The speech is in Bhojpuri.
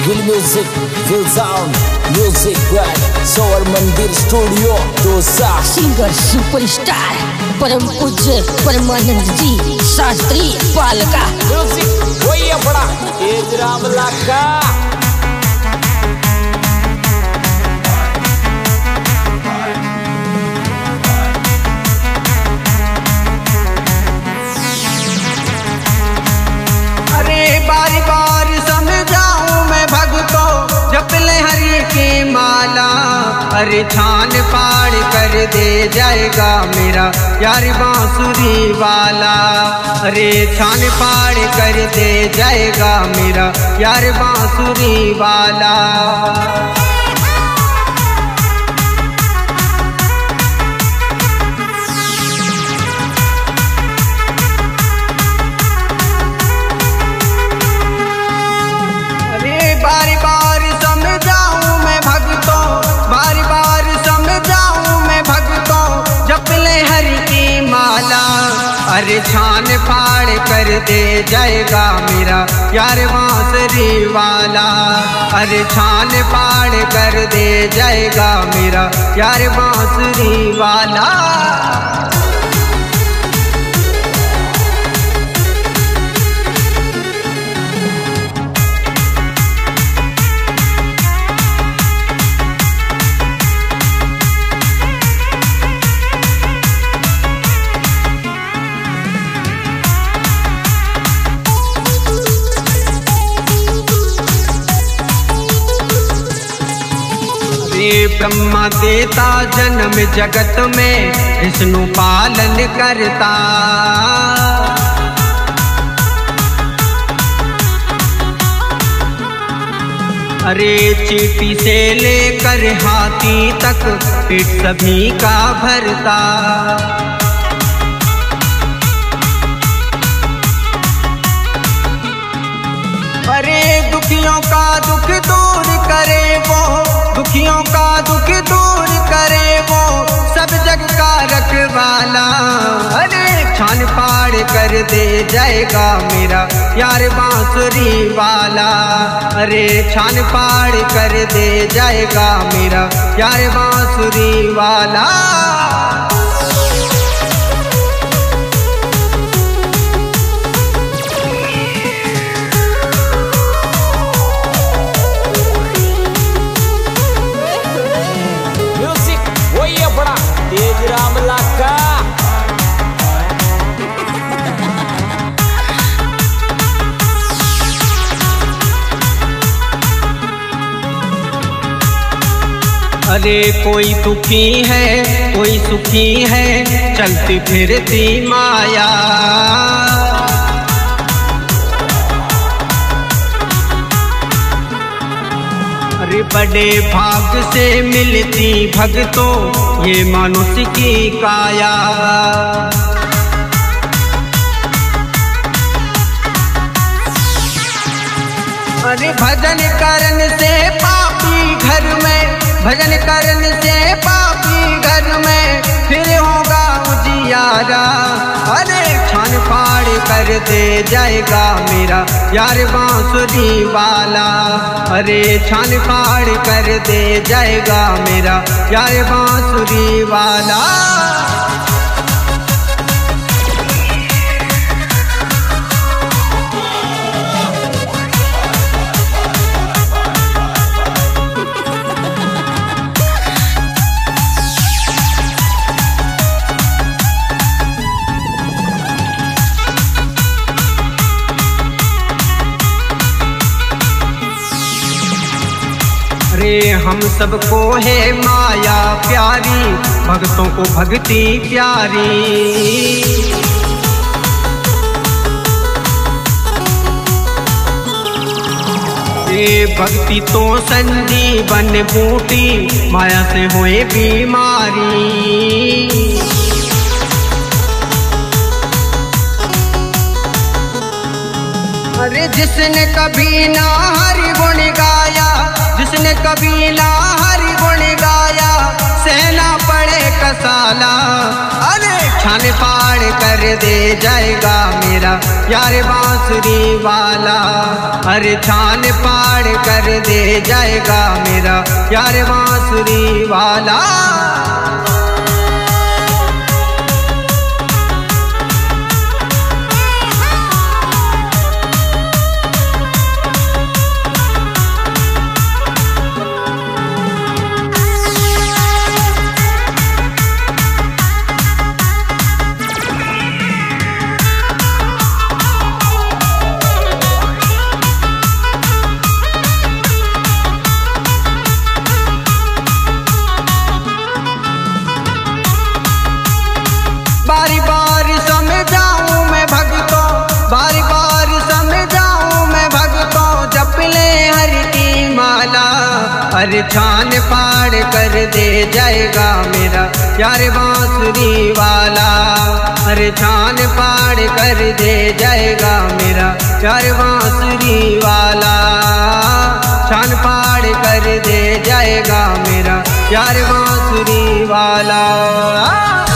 Will music, will sound, music right. सौर मंदिर स्टूडियो दोसा। सिंगर सुपरस्टार परम पूज्य परमानंद जी शास्त्री पालका। म्यूजिक वही है बड़ा तेज रामला का। बारी बार समझाऊं मैं भक्तों जप ले हरि की माला। अरे छान फाड़ कर दे जाएगा मेरा यार बांसुरी वाला। अरे छान फाड़ कर दे जाएगा मेरा यार बांसुरी वाला। बारी बार समझाऊं मैं भक्तों, बारी बार समझाऊं मैं भक्तों जप ले हरि की माला। अरे छान फाड़ कर दे जाएगा मेरा यार बांसुरी वाला। अरे छान फाड़ कर दे जाएगा मेरा यार बांसुरी वाला। ब्रह्मा देता जन्म जगत में विष्णु पालन करता। अरे चींटी से लेकर हाथी तक पेट सभी का भरता। अरे दुखियों का दुख दूर करे वो, दुखियों का दुख दूर करे वो सब जग का रखवाला। अरे छान फाड़ कर दे जाएगा मेरा यार बांसुरी वाला। अरे छान फाड़ कर दे जाएगा मेरा यार बांसुरी वाला। बड़ा तेज रामला का। अरे कोई दुखी है कोई सुखी है चलती फिरती माया। अरे बड़े भाग से मिलती भक्तों ये मनुष्य की काया। अरे भजन करने से पापी घर में, भजन करने से पापी घर में फिर होगा उजियारा। अरे छान फाड़ कर दे जाएगा मेरा यार बांसुरी वाला। अरे छान फाड़ कर दे जाएगा मेरा यार बांसुरी वाला। अरे हम सबको है माया प्यारी, भक्तों को भक्ति प्यारी। ये भक्ति तो संजीवन बूटी, माया से होए बीमारी। अरे जिसने कभी ना हरि गुण गाया, जिसने कभी ना हरि गुण गाया, सहना पड़े कसाला। अरे छान फाड़ कर दे जाएगा मेरा यार बांसुरी वाला। अरे छान पार कर दे जाएगा मेरा यार बांसुरी वाला। बारी बारी समझाऊं मैं भक्तों, बारी बारी समझाऊं मैं भक्तों, जप ले हरि की माला। अरे छान पार कर दे जाएगा मेरा यार बांसुरी वाला। अरे छान पार कर दे जाएगा मेरा यार बांसुरी वाला। छान पार कर दे जाएगा मेरा यार बांसुरी वाला।